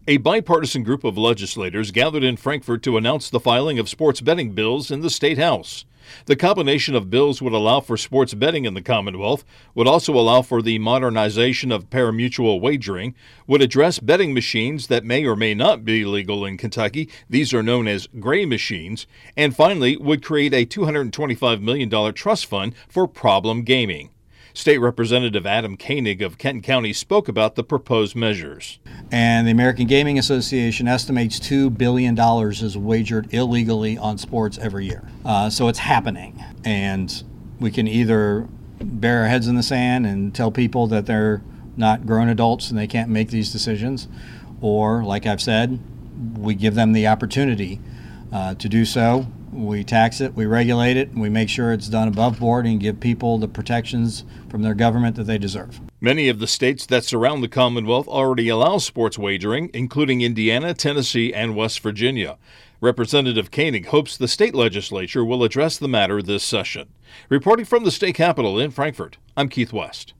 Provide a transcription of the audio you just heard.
A bipartisan group of legislators gathered in Frankfort to announce the filing of sports betting bills in the State House. The combination of bills would allow for sports betting in the Commonwealth, would also allow for the modernization of parimutuel wagering, would address betting machines that may or may not be legal in Kentucky. These are known as gray machines. And finally, would create a $225 million trust fund for problem gaming. State Representative Adam Koenig of Kenton County spoke about the proposed measures. And the American Gaming Association estimates $2 billion is wagered illegally on sports every year. So it's happening. And we can either bury our heads in the sand and tell people that they're not grown adults and they can't make these decisions, or, like I've said, we give them the opportunity to do so. We tax it, we regulate it, and we make sure it's done above board and give people the protections from their government that they deserve. Many of the states that surround the Commonwealth already allow sports wagering, including Indiana, Tennessee, and West Virginia. Representative Koenig hopes the state legislature will address the matter this session. Reporting from the state capitol in Frankfort, I'm Keith West.